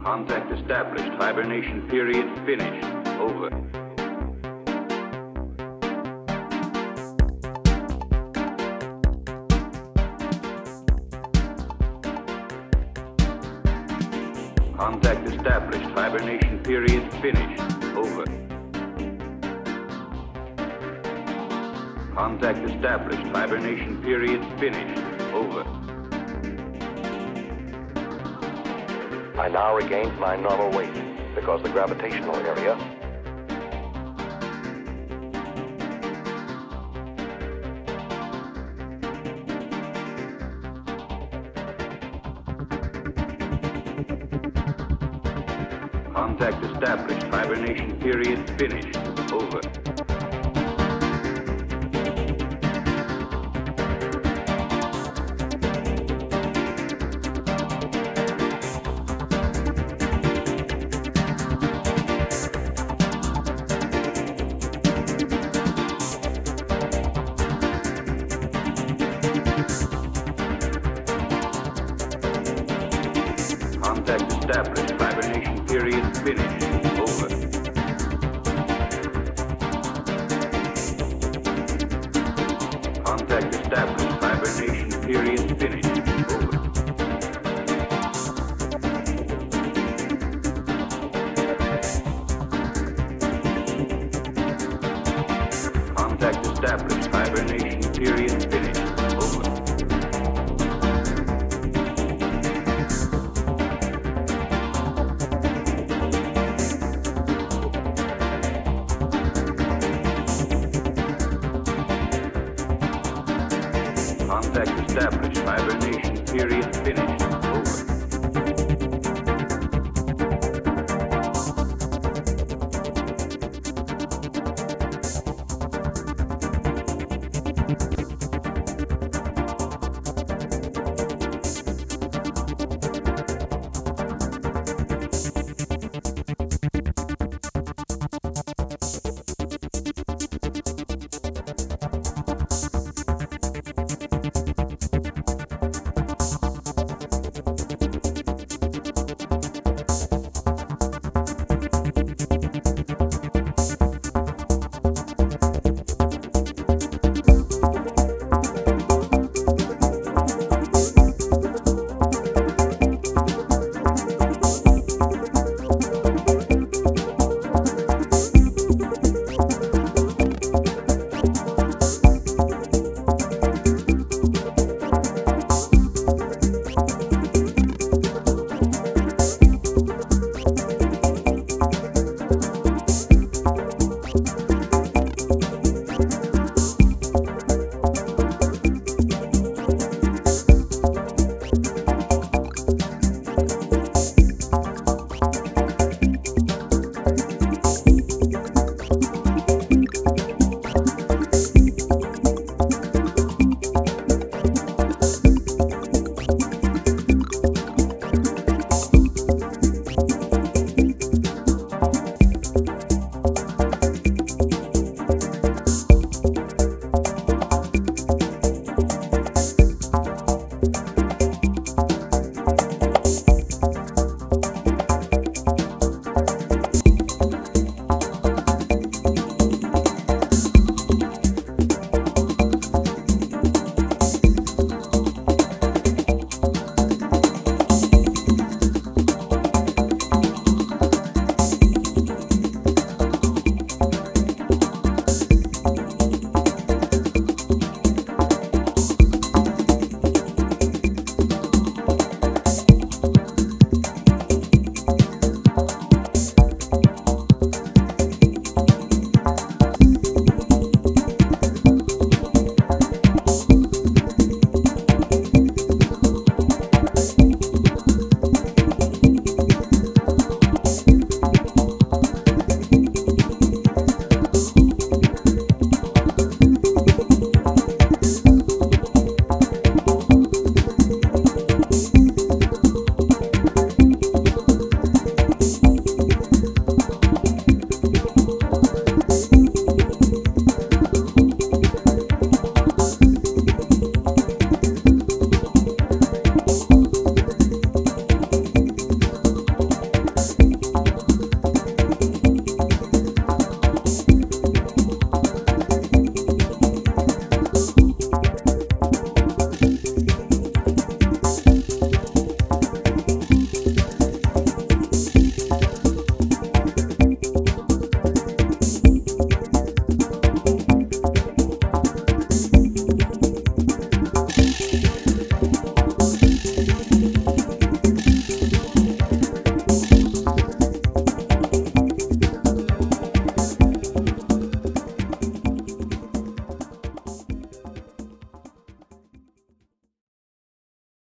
Contact established. Hibernation period finished. Over. Contact established. Hibernation period finished. Over. Contact established. Hibernation period finished. Over. I now regained my normal weight because the gravitational area Contact established. Hibernation period finished. Over. Contact established. Hibernation period finished. Over. Contact established. Hibernation period finished. Over. Contact established. Hibernation period finished. Over. Contact established. Hibernation period finished.